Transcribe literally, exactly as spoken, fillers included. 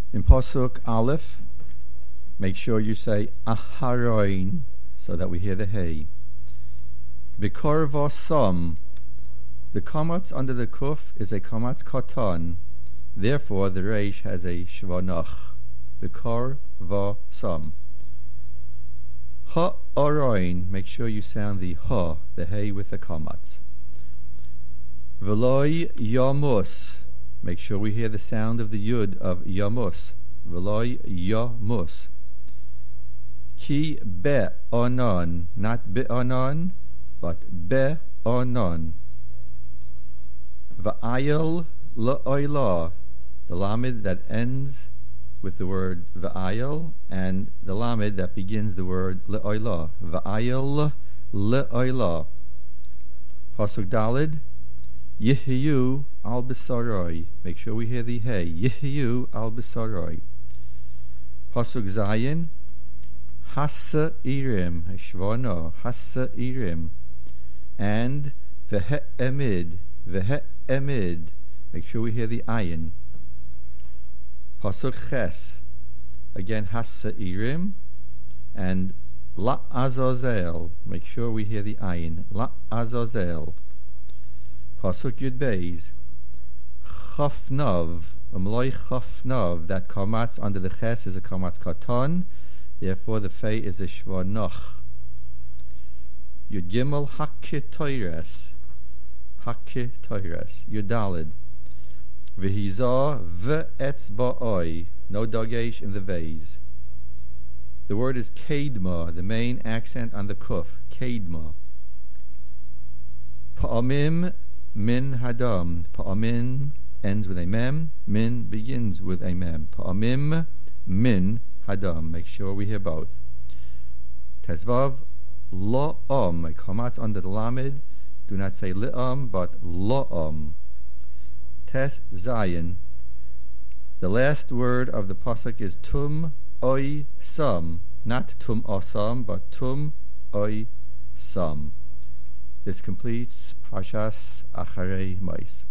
In Pasuk Aleph, make sure you say Aharoin so that we hear the Hey. Bikor Vosam, the kamatz under the kuf is a kamatz katan, therefore the reish has a shvanach. Bikor Vosam. Ha Aroin, make sure you sound the ha, the Hey with the kamatz. Veloy Yamus, make sure we hear the sound of the yud of Yamus. Veloy Yamus. Ki be onon, not be onon, but be onon. Va'ayel la'oila, the lamed that ends with the word va'ayel, and the lamed that begins the word la'oila. Va'ayel la'oila. Pasuk Dalid. Yihyu al b'saroi. Make sure we hear the hey. Yihyu al b'saroi. Pasuk Zayin. Hassa irim. Shvano. Hassa irim. And vehe emid. Vehe emid. Make sure we hear the ayin. Pasuk Ches. Again Hassa irim. And la azazel. Make sure we hear the ayin. La azazel. Pasuk Yud Beis, Chafnav, Umloi Chafnav, that kamatz under the ches is a kamatz katan, therefore the fei is a shvanach. Yud Gimel Hakke Toires, Hakke Toires, Yud Dalid, V'hizah V'etzba'oi, no dagesh in the vase. The word is kedma, the main accent on the kuf, kedma. Pa'amim Min hadam. Pa'amim ends with a mem. Min begins with a mem. Pa'amim min hadam. Make sure we hear both. Tezvav la'am. A kamatz under the lamed. Do not say li'am, but la'am. Tes zayin. The last word of the pasuk is tum oi sam. Not tum osam, but tum oi sam. This completes Parshas Acharei Mos.